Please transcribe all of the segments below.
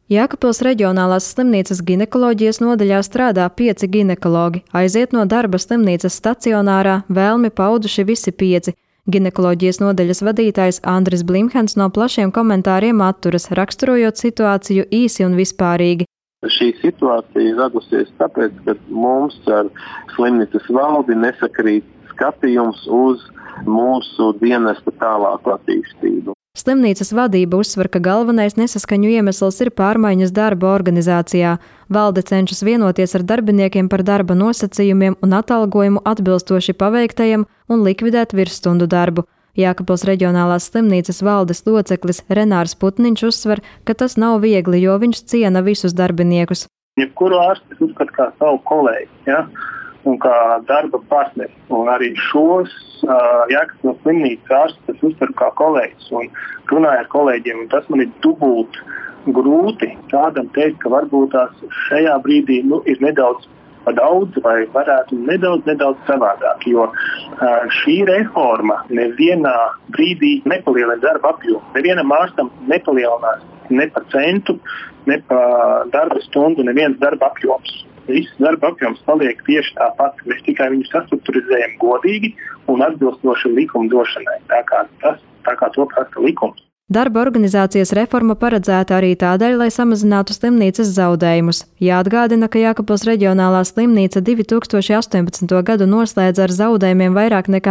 Jēkabpils reģionālās slimnīcas ginekoloģijas nodaļā strādā 5 ginekologi. Aiziet no darba slimnīcas stacionārā vēlmi pauduši visi 5. Ginekoloģijas nodaļas vadītājs Andris Blimhens no plašiem komentāriem atturas, raksturojot situāciju īsi un vispārīgi. Šī situācija radusies tāpēc, ka mums ar slimnīcas valdi nesakrīt skatījums uz mūsu dienesta tālāku attīstību. Slimnīcas vadība uzsver, ka galvenais nesaskaņu iemesls ir pārmaiņas darba organizācijā. Valde cenšas vienoties ar darbiniekiem par darba nosacījumiem un atalgojumu atbilstoši paveiktajam un likvidēt virsstundu darbu. Jēkabpils reģionālās slimnīcas valdes loceklis Renārs Putniņš uzsver, ka tas nav viegli, jo viņš ciena visus darbiniekus. Jebkuru ārstu uzskata kā savu kolēģi, ja? Un kā darba partneri. Un arī šos Jēkabpils slimnīcas ārstus uztveru kā kolēģis un runāju ar kolēģiem. Un tas man ir dubult grūti tādam teikt, ka varbūt tās šajā brīdī ir nedaudz pa daudz vai varētu nedaudz savādāk. Jo šī reforma nevienā brīdī nepalielina darba apjomu. Nevienam ārstam nepalielinās ne pa centu, ne pa darba stundu, neviens darba apjoms. Viss darba apjoms paliek tieši tāpat. Mēs tikai viņu sastruktūrizējam godīgi un atbilstoši likumdošanai, tā kā to prasa likums. Darba organizācijas reforma paredzēta arī tādēļ, lai samazinātu slimnīcas zaudējumus. Jāatgādina, ka Jēkabpils reģionālā slimnīca 2018. gadu noslēdza ar zaudējumiem vairāk nekā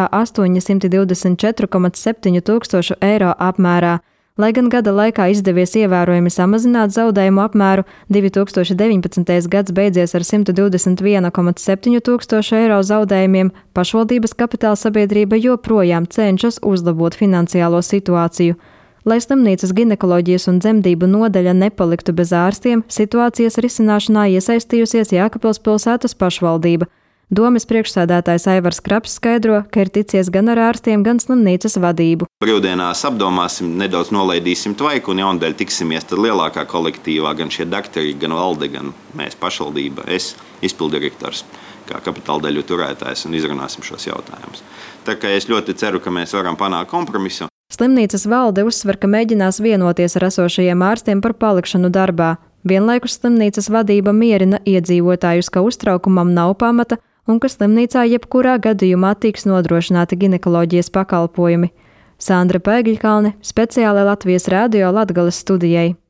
824,7 tūkstošu eiro apmērā. Lai gan gada laikā izdevies ievērojami samazināt zaudējumu apmēru, 2019. gads beidzies ar 121,7 tūkstošu eiro zaudējumiem, pašvaldības kapitāla sabiedrība joprojām cenšas uzlabot finansiālo situāciju. Lai slimnīcas ginekoloģijas un dzemdību nodaļa nepaliktu bez ārstiem, situācijas risināšanā iesaistījusies Jēkabpils pilsētas pašvaldība. Domes priekšsēdētājs Aivars Krapis skaidro, ka ir ticies gan ar ārstiem, gan slimnīcas vadību. Brīvdienās apdomāsim, nedaudz nolaidīsim tvaiku un jaundēļ tiksimies tad lielākā kolektīvā, gan šie dakteri, gan valde, gan mēs pašvaldība, es, izpildirektors, kā kapitāla daļu turētājs un izrunāsim šos jautājumus. Tā kā es ļoti ceru, ka mēs varam panākt kompromisu. Slimnīcas valde uzsver, ka mēģinās vienoties ar esošajiem ārstiem par palikšanu darbā. Vienlaikus slimnīcas vadība mierina iedzīvotājus, ka uztraukumam nav pamata un ka slimnīcā jebkurā gadījumā tiks nodrošināti ginekoloģijas pakalpojumi. Sandra Pēgļkalne, speciāli Latvijas radio Latgales studijai.